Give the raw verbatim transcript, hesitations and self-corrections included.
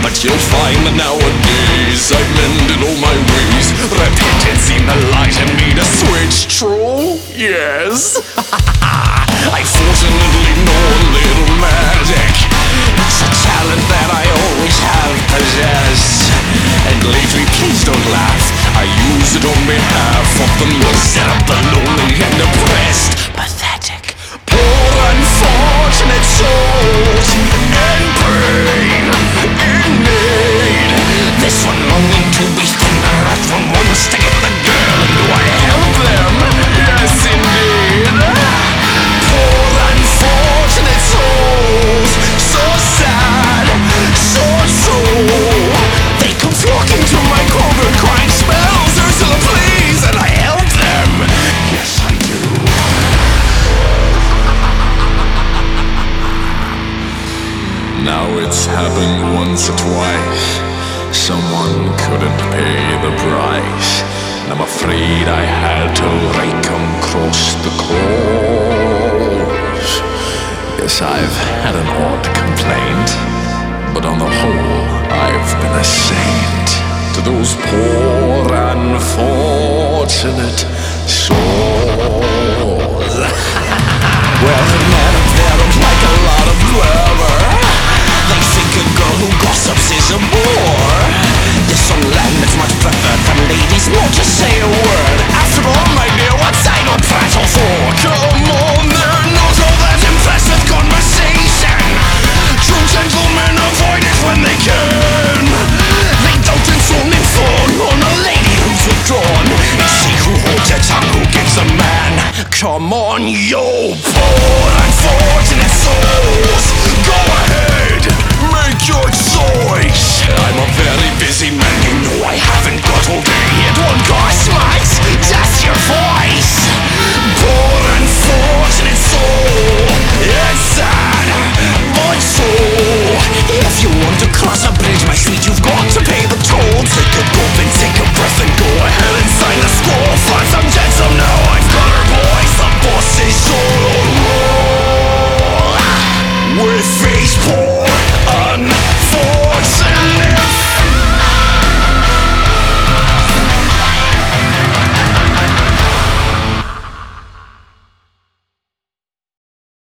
But you'll find that nowadays I've mended all my ways. Repentance seen the light and made a switch, troll. Yes. I fortunately know a little magic. It's a talent that I always have possessed. And lately, please don't laugh, I use it on behalf of the lost, the lonely and depressed. Pathetic, poor unfortunate souls in pain, in need. This one longing to be thinner at from one mistake of the girl. And do I help them? Yes, indeed. Poor unfortunate souls, so sad, so true. They come flocking to my covert crying spells, Ursula please, and I help them. Yes, I do. Now it's happened once or twice. Someone couldn't pay the price, and I'm afraid I had to rake 'em across the course. Yes, I've had an odd complaint, but on the whole, I've been a saint to those poor unfortunate souls. Well,